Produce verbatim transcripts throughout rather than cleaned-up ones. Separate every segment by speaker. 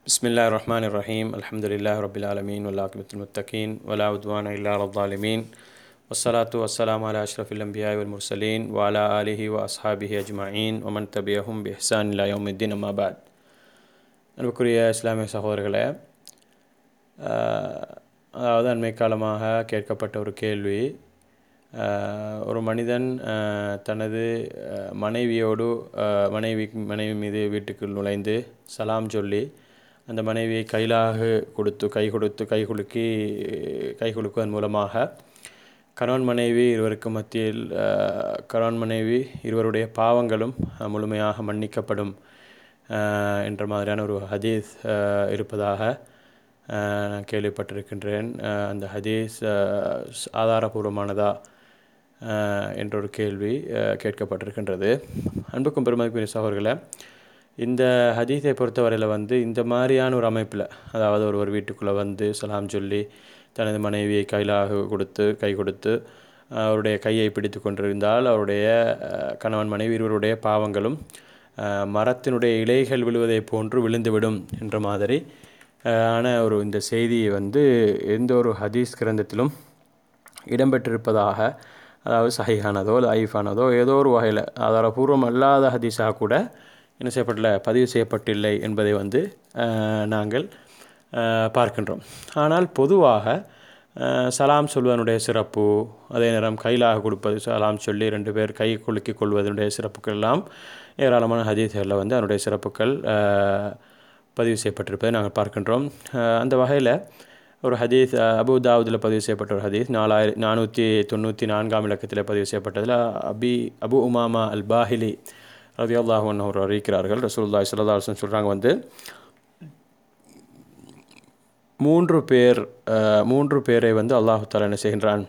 Speaker 1: பிஸ்மில்லாஹ் ரஹ்மான் ரஹீம் அல்ஹம்துலில்லாஹி ரப்பில் ஆலமீன் வல்லாஹிபத்துல் முத்தகீன் வலா உத்வான இல்லா அலல்-ஸாலிமீன் வஸ்ஸலாத்து வஸ்ஸலாமு அலா அஷ்ரஃபில் அன்பியா வல் முர்சலீன் வ அலா ஆலிஹி வ அஸ்ஹாபிஹி அஜ்மஈன் வ மன் தபியஹும் பி இஹ்சான் இலா யௌமித்தீன் அம்மா பஅத். அன்புக்குரிய இஸ்லாமிய சகோதரர்களே, அதாவது அண்மை காலமாக கேட்கப்பட்ட ஒரு கேள்வி, ஒரு மனிதன் தனது மனைவியோடு மனைவி மனைவி மீது வீட்டுக்குள் நுழைந்து சலாம் சொல்லி அந்த மனைவியை கைலாக கொடுத்து கை கொடுத்து கை குலுக்கி கை குலுக்குவதன் மூலமாக கணவன் மனைவி இருவருக்கு மத்தியில் கணவன் மனைவி இருவருடைய பாவங்களும் முழுமையாக மன்னிக்கப்படும் என்ற மாதிரியான ஒரு ஹதீஸ் இருப்பதாக நான் கேள்விப்பட்டிருக்கின்றேன். அந்த ஹதீஸ் ஆதாரபூர்வமானதா என்ற ஒரு கேள்வி கேட்கப்பட்டிருக்கின்றது. அன்புக்கும் பெருமதிக்குரிய சகோதரர்களே, இந்த ஹதீஸை பொறுத்தவரையில் வந்து இந்த மாதிரியான ஒரு அமைப்பில், அதாவது ஒரு ஒரு வீட்டுக்குள்ளே வந்து சலாம் சொல்லி தனது மனைவியை கைலாக கொடுத்து கை கொடுத்து அவருடைய கையை பிடித்து கொண்டிருந்தால் அவருடைய கணவன் மனைவி இருவருடைய பாவங்களும் மரத்தினுடைய இலைகள் விழுவதை போன்று விழுந்துவிடும் என்ற மாதிரி ஆன ஒரு இந்த செய்தியை வந்து எந்த ஒரு ஹதீஸ் கிரந்தத்திலும் இடம்பெற்றிருப்பதாக, அதாவது சஹீஹானதோ லைஃபானதோ ஏதோ ஒரு வகையில் ஆதாரபூர்வம் அல்லாத ஹதீஸாக கூட என்ன செய்யப்படல பதிவு செய்யப்பட்டில்லை என்பதை வந்து நாங்கள் பார்க்கின்றோம். ஆனால் பொதுவாக சலாம் சொல்வதனுடைய சிறப்பு, அதே நேரம் கைலாக கொடுப்பது, சலாம் சொல்லி ரெண்டு பேர் கை குலுக்கிக் கொள்வதனுடைய சிறப்புகள் எல்லாம் ஏராளமான ஹதீஸ்களில் வந்து அதனுடைய சிறப்புகள் பதிவு செய்யப்பட்டிருப்பதை நாங்கள் பார்க்கின்றோம். அந்த வகையில் ஒரு ஹதீஸ் அபு தாவூதில் பதிவு செய்யப்பட்ட ஒரு ஹதீஸ் நாலாயிர நானூற்றி தொண்ணூற்றி நான்காம் இலக்கத்தில் பதிவு செய்யப்பட்டதில் அபி அபு உமாமா அல் பாஹிலி ரலியல்லாஹு அன்ஹு அவர் அறிவிக்கிறார்கள். ரசூலுல்லாஹி ஸல்லல்லாஹு அலைஹி வஸல்லம் சொல்கிறாங்க வந்து மூன்று பேர் மூன்று பேரை வந்து அல்லாஹு தஆலா என்ன செய்கின்றான்,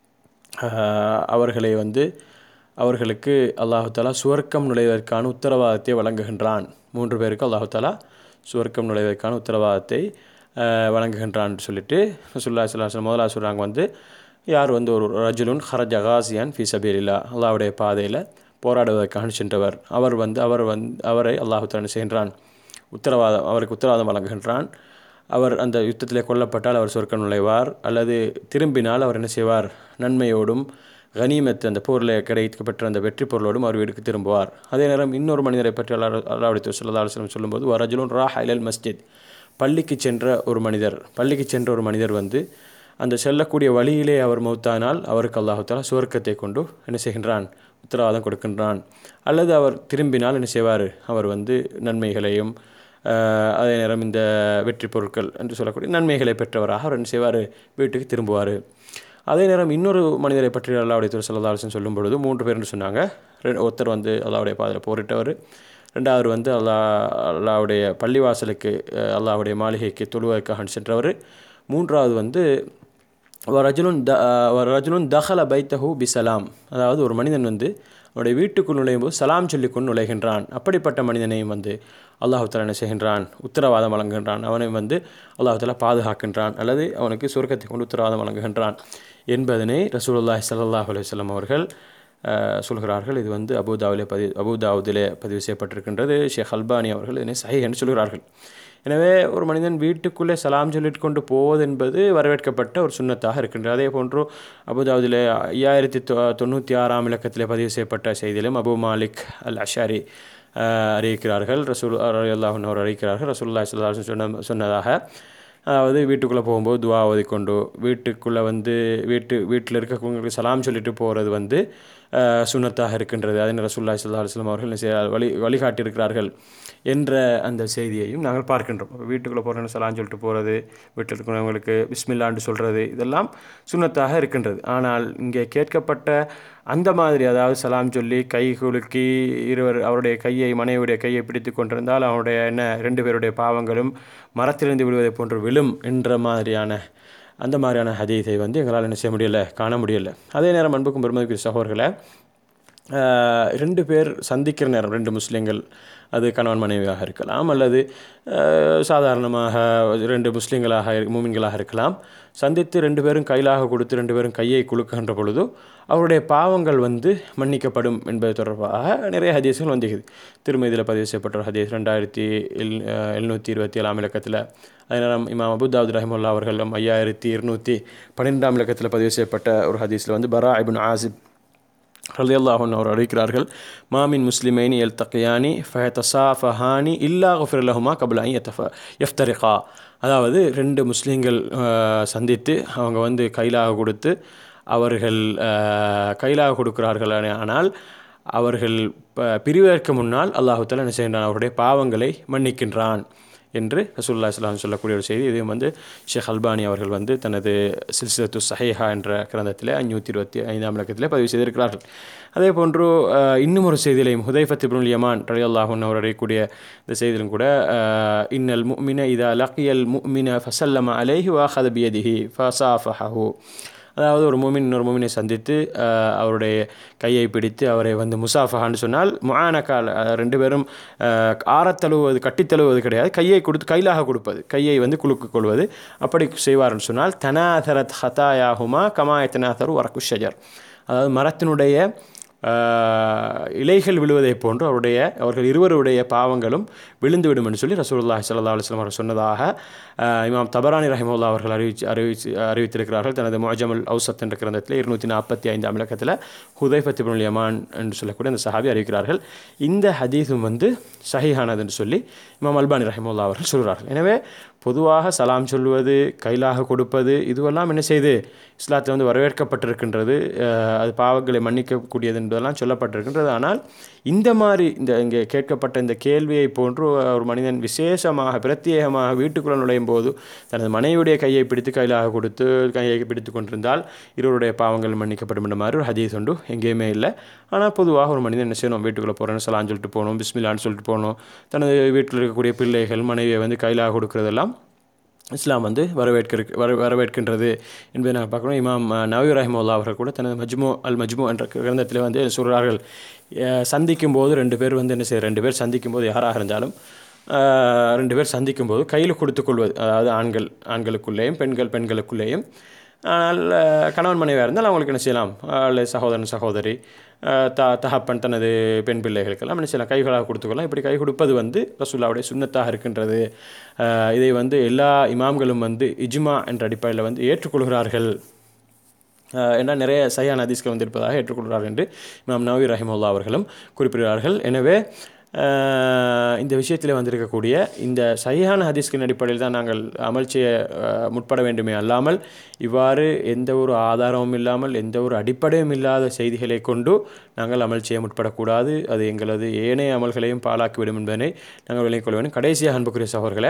Speaker 1: அவர்களை வந்து அவர்களுக்கு அல்லாஹு தஆலா சுவர்க்கம் நுழைவதற்கான உத்தரவாதத்தை வழங்குகின்றான். மூன்று பேருக்கு அல்லாஹு தஆலா சுவர்க்கம் நுழைவதற்கான உத்தரவாதத்தை வழங்குகின்றான் சொல்லிட்டு ரசூலுல்லாஹி ஸல்லல்லாஹு அலைஹி வஸல்லம் முதலாக சொல்கிறாங்க வந்து, யார் வந்து ஒரு ரஜுலுன் ஹரஜ காசியான் ஃபீ சபீலில்லாஹ், அல்லாஹ்வுடைய பாதையில் போராடுவதற்காக சென்றவர், அவர் வந்து அவர் வந்து அவரை அல்லாஹு தஆலா செய்கின்றான் உத்தரவாதம் அவருக்கு உத்தரவாதம் வழங்குகின்றான். அவர் அந்த யுத்தத்திலே கொல்லப்பட்டால் அவர் சொர்க்கம் நுழைவார், அல்லது திரும்பினால் அவர் என்ன செய்வார், நன்மையோடும் கனிமத் அந்த போரில் கிடைக்கப்பெற்ற அந்த வெற்றி பொருளோடும் அவர் வீட்டுக்கு திரும்புவார். அதே நேரம் இன்னொரு மனிதரை பற்றி அல்லாஹ் அல்லாஹ்வுடைய ஸல்லல்லாஹு அலைஹி வஸல்லம் சொல்லும்போது வரஜுலுன் ராஹ இலல் மஸ்ஜித், பள்ளிக்கு சென்ற ஒரு மனிதர் பள்ளிக்கு சென்ற ஒரு மனிதர் வந்து அந்த செல்லக்கூடிய வழியிலே அவர் மௌத்தானால் அவருக்கு அல்லாஹு தஆலா சுவர்க்கத்தை கொண்டு என்ன செய்கின்றான், உத்தரவாதம் கொடுக்கின்றான். அல்லது அவர் திரும்பினால் என்ன செய்வார், அவர் வந்து நன்மைகளையும் அதே நேரம் இந்த வெற்றி பொருட்கள் என்று சொல்லக்கூடிய நன்மைகளை பெற்றவராக அவர் என்ன செய்வார், வீட்டுக்கு திரும்புவார். அதே நேரம் இன்னொரு மனிதரை பற்றி அல்லாஹ்வுடைய தூதர் ஸல்லல்லாஹு அலைஹி வஸல்லம் சொல்லும் பொழுது மூன்று பேர் என்று சொன்னாங்க. ஒருத்தர் வந்து அல்லாஹ்வுடைய பாதையில் போரிட்டவர், ரெண்டாவது வந்து அல்லாஹ் அல்லாஹ்வுடைய பள்ளிவாசலுக்கு அல்லாஹ்வுடைய மாளிகைக்கு தொழுவதற்காக சென்றவர், மூன்றாவது வந்து ரஜுலுன் த ரஜுலுன் தஹல பைத்தஹு பிசலாம், அதாவது ஒரு மனிதன் வந்து அவனுடைய வீட்டுக்குள் நுழையும் போது சலாம் சொல்லி கொண்டு நுழைகின்றான். அப்படிப்பட்ட மனிதனையும் வந்து அல்லாஹு தஆலா என்ன செய்கின்றான், உத்தரவாதம் வழங்குகின்றான். அவனை வந்து அல்லாஹு தஆலா பாதுகாக்கின்றான், அல்லது அவனுக்கு சொர்க்கத்தை கொண்டு உத்தரவாதம் வழங்குகின்றான் என்பதனை ரசூலுல்லாஹி ஸல்லல்லாஹு அலைஹி வஸல்லம் அவர்கள் சொல்கிறார்கள். இது வந்து அபு தாவூதிலே பதிவு அபு தாவூதிலே பதிவு செய்யப்பட்டிருக்கின்றது. ஷேக் அல்பானி அவர்கள் இதனை சஹீஹ் என்று சொல்கிறார்கள். எனவே ஒரு மனிதன் வீட்டுக்குள்ளே சலாம் சொல்லிட்டு கொண்டு போவது என்பது வரவேற்கப்பட்ட ஒரு சுன்னத்தாக இருக்கின்றது. அதே போன்று அபு தாவூதிலே ஐயாயிரத்தி தொ தொண்ணூற்றி ஆறாம் இலக்கத்தில் பதிவு செய்யப்பட்ட செய்தியிலும் அபு மாலிக் அல் அஷாரி அறிவிக்கிறார்கள். ரசூல் ரலியல்லாஹு அன்ஹு அறிவிக்கிறார்கள், ரசூலுல்லாஹி ஸல்லல்லாஹு அலைஹி வஸல்லம் சொன்ன சொன்னதாக, அதாவது வீட்டுக்குள்ளே போகும்போது துவா ஓதிக்கொண்டு வீட்டுக்குள்ளே வந்து வீட்டு வீட்டில் இருக்கவங்களுக்கு சலாம் சொல்லிட்டு போகிறது வந்து சுன்னத்தாக இருக்கின்றது. அதே ரசூலுல்லாஹி ஸல்லல்லாஹு அலைஹி வஸல்லம் அவர்கள் வழி வழிகாட்டியிருக்கிறார்கள் என்ற அந்த செய்தியையும் நாங்கள் பார்க்கின்றோம். வீட்டுக்குள்ளே போகிறோன்னு சலாம் சொல்லிட்டு போகிறது, வீட்டில் இருக்கிறவங்களுக்கு பிஸ்மில்லான்னு சொல்கிறது, இதெல்லாம் சுன்னத்தாக இருக்கின்றது. ஆனால் இங்கே கேட்கப்பட்ட அந்த மாதிரி, அதாவது சலாம் சொல்லி கை குலுக்கி இருவர் அவருடைய கையை மனைவியுடைய கையை பிடித்து கொண்டிருந்தால் அவருடைய என்ன ரெண்டு பேருடைய பாவங்களும் மரத்திலிருந்து விழுவதை போன்று விழும் என்ற மாதிரியான அந்த மாதிரியான ஹதீஸை வந்து எங்களால் என்ன செய்ய முடியலை, காண முடியலை. அதே நேரம் அன்புக்கும் பெருமதிக்குரிய சகோதரர்களே, ரெண்டு பேர் சந்திக்கிற நேரம், ரெண்டு முஸ்லீம்கள், அது கணவன் மனைவியாக இருக்கலாம் அல்லது சாதாரணமாக ரெண்டு முஸ்லீம்களாக மூமின்களாக இருக்கலாம், சந்தித்து ரெண்டு பேரும் கையிலாக கொடுத்து ரெண்டு பேரும் கையை குலுக்குகின்ற பொழுது அவருடைய பாவங்கள் வந்து மன்னிக்கப்படும் என்பது தொடர்பாக நிறைய ஹதீஸ்கள் வந்துகிறது. திருமதியில் பதிவு செய்யப்பட்ட ஒரு ஹதீஸ் ரெண்டாயிரத்தி எல் எழுநூற்றி இருபத்தி ஏழாம் இலக்கத்தில், அதே நேரம் இமாம் அபு தாவூத் ரஹிமஹுல்லாஹ் அவர்களும் ஐயாயிரத்தி இருநூற்றி பன்னிரெண்டாம் இலக்கத்தில் பதிவு செய்யப்பட்ட ஒரு ஹதீஸில் வந்து பரா இப்னு ஆசிப் ரலியல்லாஹு அன்ஹு அவர் அறிவிக்கிறார்கள், மாமின் முஸ்லிமைனி எல் தக்கியானி ஃபயதசாஃபஹானி இல்லா குஃபிர் லஹுமா கப்ல அன் யதஃப யஃப்தரிகா. அதாவது ரெண்டு முஸ்லீம்கள் சந்தித்து அவங்க வந்து கைலாக கொடுத்து அவர்கள் கைலாக கொடுக்கிறார்கள், ஆனால் அவர்கள் பிரிவதற்கு முன்னால் அல்லாஹு தஆலா என்ன செய்கின்றான், அவருடைய பாவங்களை மன்னிக்கின்றான் என்று ரசூலுல்லாஹி ஸல்லல்லாஹு அலைஹி வஸல்லம் சொல்லக்கூடிய ஒரு செய்தி. இதையும் வந்து ஷேக் அல்பானி அவர்கள் வந்து தனது சில்சிலத்து ஸஹீஹா என்ற கிரந்தத்தில் அஞ்சூற்றி இருபத்தி ஐந்தாம் இலக்கத்தில் பதிவு செய்திருக்கிறார்கள். அதே போன்று இன்னும் ஒரு செய்தியிலையும் ஹுதைஃபத் இப்னுல் யமான் ரலியல்லாஹு அன்ஹு அவர் அறியக்கூடிய இந்த செய்தியிலும் கூட, இன்னல் முஃமின இதா லக்கியல் முஃமின ஃபஸல்லம அலைஹி வஅஹத பியதிஹி ஃபஸாஃபஹு. அதாவது ஒரு மூமின் இன்னொரு மூமினை சந்தித்து அவருடைய கையை பிடித்து அவரை வந்து முசாஃபஹான்னு சொன்னால் முஆனகால், ரெண்டு பேரும் ஆரத்தழுவது கட்டித்தழுவது கிடையாது, கையை கொடுத்து கைலாக கொடுப்பது, கையை வந்து குலுக்கு கொள்வது, அப்படி செய்வார்னு சொன்னால் தனாதரத் ஹதாயாஹுமா கமாய தனாதரு வரக்கு ஷஜர். அதாவது மரத்தினுடைய இலைகள் விழுவதை போன்று அவருடைய அவர்கள் இருவருடைய பாவங்களும் விழுந்துவிடும் என்று சொல்லி ரசூலுல்லாஹி ஸல்லல்லாஹு அலைஹி வஸல்லம் அவர் சொன்னதாக இமாம் தபரானி ரஹிமஹுல்லாஹ் அவர்கள் அறிவிச்சு அறிவிச்சு அறிவித்திருக்கிறார்கள் தனது முஅஜமுல் அவ்ஸத் என்ற கிரந்தத்தில் இருநூற்றி நாற்பத்தி ஐந்தாம் இலக்கத்தில் ஹுதைஃபத் இப்னுல் யமான் என்று சொல்லக்கூடிய அந்த சஹாபி அறிவிக்கிறார்கள். இந்த ஹதீஸும் வந்து சஹீஹானது என்று சொல்லி இமாம் அல்பானி ரஹிமஹுல்லாஹ் அவர்கள் சொல்கிறார்கள். எனவே பொதுவாக சலாம் சொல்வது, கைலாக கொடுப்பது, இதுவெல்லாம் என்ன செய்து இஸ்லாத்தில் வந்து வரவேற்கப்பட்டிருக்கின்றது, அது பாவங்களை மன்னிக்கக்கூடியது என்பதெல்லாம் சொல்லப்பட்டிருக்கின்றது. ஆனால் இந்த மாதிரி இந்த இங்கே கேட்கப்பட்ட இந்த கேள்வியை போன்று ஒரு மனிதன் விசேஷமாக பிரத்யேகமாக வீட்டுக்குள்ள நுழையும் போது தனது மனைவியுடைய கையை பிடித்து கைலாக கொடுத்து கையை பிடித்து கொண்டிருந்தால் இருவருடைய பாவங்கள் மன்னிக்கப்படும் என்ற மாதிரி ஒரு ஹதீஸ் உண்டு, எங்கேயுமே இல்லை. ஆனால் பொதுவாக ஒரு மனிதன் என்ன செய்யணும், வீட்டுக்குள்ளே போகிறேன்னு சலான்னு சொல்லிட்டு போகணும், பிஸ்மில்லான்னு சொல்லிட்டு போகணும், தனது வீட்டில் இருக்கக்கூடிய பிள்ளைகள் மனைவியை வந்து கைலாக கொடுக்குறதெல்லாம் இஸ்லாம் வந்து வரவேற்க வர வரவேற்கின்றது என்பதை நாங்கள் பார்க்கணும். இமாம் நவவி ரஹிமஹுல்லாஹ் அவர்கள் கூட தனது மஜ்மு அல் மஜ்மு என்ற கிரந்தத்தில் வந்து சொல்கிறார்கள், சந்திக்கும் போது ரெண்டு பேர் வந்து என்ன செய்ய ரெண்டு பேர் சந்திக்கும் போது யாராக இருந்தாலும் ரெண்டு பேர் சந்திக்கும் போது கையில் கொடுத்துக்கொள்வது, அதாவது ஆண்கள் ஆண்களுக்குள்ளேயும் பெண்கள் பெண்களுக்குள்ளேயும், ஆனால் கணவன் மனைவியாக இருந்தால் அவங்களுக்கு என்ன செய்யலாம், அல்லது சகோதரன் சகோதரி த தகப்பன் தனது பெண் பிள்ளைகளுக்கெல்லாம் என்ன செய்யலாம், கைகளாக கொடுத்துக்கலாம். இப்படி கை கொடுப்பது வந்து ரசூலுல்லாஹ்வுடைய சுன்னத்தாக இருக்கின்றது. இதை வந்து எல்லா இமாம்களும் வந்து இஜ்மா என்ற அடிப்படையில் வந்து ஏற்றுக்கொள்கிறார்கள். ஏன்னா நிறைய சஹீஹான ஹதீஸ்கள் வந்திருப்பதாக ஏற்றுக்கொள்கிறார்கள் என்று இமாம் நவவி ரஹிமஹுல்லாஹ் அவர்களும் குறிப்பிடுகிறார்கள். எனவே இந்த விஷயத்தில் வந்திருக்கக்கூடிய இந்த சஹீஹான ஹதீஸ்களின் அடிப்படையில் தான் நாங்கள் அமல் செய்ய முற்பட வேண்டுமே அல்லாமல் இவ்வாறு எந்த ஒரு ஆதாரமும் இல்லாமல் எந்த ஒரு அடிப்படையும் இல்லாத செய்திகளை கொண்டு நாங்கள் அமல் செய்ய முற்படக்கூடாது. அது எங்களது ஏனைய அமல்களையும் பாழாக்கிவிடும் என்பதனை நாங்கள் விளங்கிக் கொள்ள வேண்டும். கடைசியாக அன்புக்குரிய சகோதரர்களே,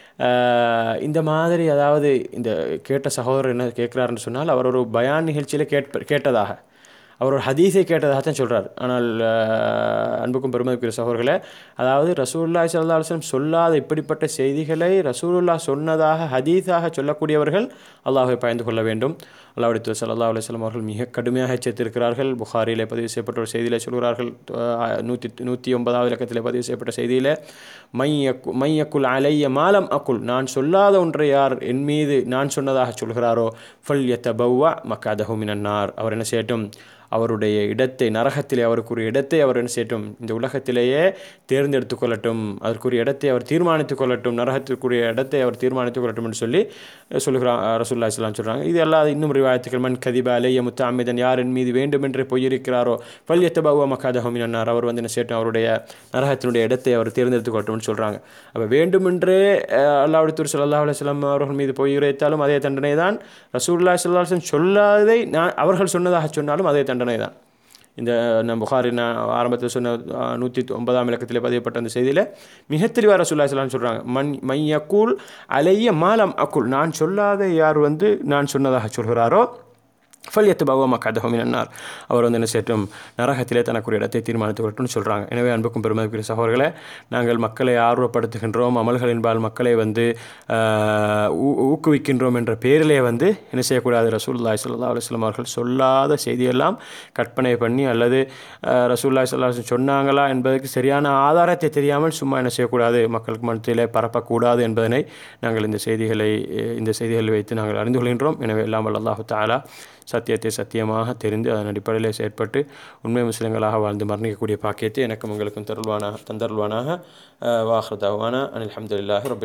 Speaker 1: இந்த மாதிரி அதாவது இந்த கேட்ட சகோதரர் என்ன கேட்குறாருன்னு சொன்னால், அவர் ஒரு பயான் நிகழ்ச்சியில் கேட்ப கேட்டதாக அவர் ஒரு ஹதீஸை கேட்டதாக தான் சொல்கிறார். ஆனால் அன்புக்கும் பெருமதிக்குரிய சகோதரர்களே, அதாவது ரசூலுல்லாஹி ஸல்லல்லாஹு அலைஹி வஸல்லம் சொல்லாத இப்படிப்பட்ட செய்திகளை ரசூலுல்லாஹ் சொன்னதாக ஹதீஸாக சொல்லக்கூடியவர்கள் அல்லாஹ்வை பயந்து கொள்ள வேண்டும். அல்லாஹ்வுடைய தூதர் ஸல்லல்லாஹு அலைஹி வஸல்லம் அவர்கள் மிக கடுமையாக எச்சரித்திருக்கிறார்கள். புகாரிலே பதிவு செய்யப்பட்ட ஒரு செய்தியிலே சொல்கிறார்கள், நூற்றி நூற்றி ஒன்பதாவது இலக்கத்திலே பதிவு செய்யப்பட்ட செய்தியில், மையக்கு மையக்குல் அலைய மாலம் அக்குல், நான் சொல்லாத ஒன்றை யார் என் மீது நான் சொன்னதாக சொல்கிறாரோ ஃபல் யதபவ்வ மக்அதஹு மினன்னார், அவர் என்ன செய்யட்டும், அவருடைய இடத்தை நரகத்திலே அவருக்குரிய இடத்தை அவர் என்ன செய்யட்டும், இந்த உலகத்திலேயே தேர்ந்தெடுத்து கொள்ளட்டும், அதற்குரிய இடத்தை அவர் தீர்மானித்து கொள்ளட்டும், நரகத்திற்குரிய இடத்தை அவர் தீர்மானித்து கொள்ளட்டும் என்று சொல்லி சொல்லுகிறான் ரசூலுல்லாஹி ஸல்லல்லாஹு அலைஹி வஸல்லம் சொல்கிறாங்க. இது அல்லாத இன்னும் ரிவாயத்துக்கள், மன் கதிப அலைய முத்தஅம்மிதன், யார் என் மீது வேண்டுமென்றே பொய்யிருக்கிறாரோ ஃபல்யத்தபவ்வ மக்அதஹு மினன்னார், அவர் வந்து என்ன செய்யட்டும், அவருடைய நரகத்தினுடைய இடத்தை அவர் தேர்ந்தெடுத்து கொள்ளட்டும்னு சொல்கிறாங்க. அப்போ வேண்டுமென்றே அல்லாஹ்வுடைய தூதர் ஸல்லல்லாஹு அலைஹி வஸல்லம் அவர்கள் மீது பொய் உரைத்தாலும் அதே தண்டனை தான், ரசூலுல்லாஹி ஸல்லல்லாஹு அலைஹி வஸல்லம் சொல்லாததை நான் அவர்கள் சொன்னதாக சொன்னாலும் அதே தண்டனை தான். இந்த நம் புகாரி நான் ஆரம்பத்தில் சொன்ன நூற்றி ஒன்பதாம் இலக்கத்தில் பதியப்பட்ட அந்த செய்தியில் மிக தெளிவாக ரசூலுல்லாஹி ஸல்லல்லாஹு அலைஹி வஸல்லம் சொல்கிறாங்க, மன் மையக்கூல் அலைய மாலம் அக்குல், நான் சொல்லாத யார் வந்து நான் சொன்னதாக சொல்கிறாரோ ஃபல்யத்தபவ மக்அதஹு மினன்னார். அவர் வந்து என்ன செய்யட்டும், நரகத்திலே தனக்குரிய இடத்தை தீர்மானித்து கொள்ளட்டும்னு சொல்கிறாங்க. எனவே அன்புக்கும் பெருமதிக்குரிய சகோதரர்களே, நாங்கள் மக்களை ஆர்வப்படுத்துகின்றோம், அமல்களின்பால் மக்களை வந்து ஊக்குவிக்கின்றோம் என்ற பேரிலே வந்து என்ன செய்யக்கூடாது, ரசூலுல்லாஹி ஸல்லல்லாஹு அலைஹி வஸல்லம் அவர்கள் சொல்லாத செய்தியெல்லாம் கற்பனை பண்ணி அல்லது ரசூலுல்லாஹி ஸல்லல்லாஹு அலைஹி வஸல்லம் சொன்னாங்களா என்பதற்கு சரியான ஆதாரத்தை தெரியாமல் சும்மா என்ன செய்யக்கூடாது, மக்களுக்கு மத்தியிலே பரப்பக்கூடாது என்பதனை நாங்கள் இந்த செய்திகளை இந்த செய்திகளை வைத்து நாங்கள் அறிந்து கொள்கின்றோம். எனவே எல்லாம் வல்ல அல்லாஹு தஆலா சத்தியத்தை சத்தியமாக தெரிந்து அதன் அடிப்படையில் செயற்பட்டு உண்மை முஸ்லிம்களாக வாழ்ந்து மரணிக்கக்கூடிய பாக்கியத்தை எனக்கும் உங்களுக்கும் தருள்வானாக தந்தருள்வானாக. வாஹிர் தஅவானா அனில் ஹம்துலில்லாஹி ரப்பில்